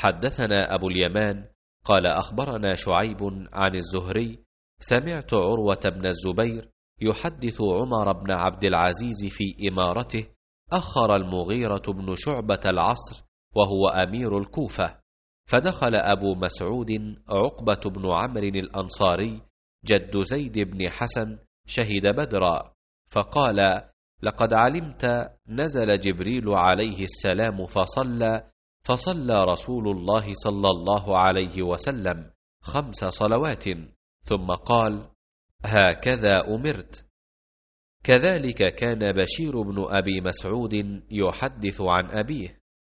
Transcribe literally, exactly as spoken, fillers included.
حدثنا أبو اليمان قال أخبرنا شعيب عن الزهري سمعت عروة بن الزبير يحدث عمر بن عبد العزيز في إمارته أخر المغيرة بن شعبة العصر وهو أمير الكوفة، فدخل أبو مسعود عقبة بن عمرو الأنصاري جد زيد بن حسن شهد بدرا، فقال: لقد علمت نزل جبريل عليه السلام فصلى فصلى رسول الله صلى الله عليه وسلم خمس صلوات ثم قال: هكذا أمرت. كذلك كان بشير بن أبي مسعود يحدث عن أبيه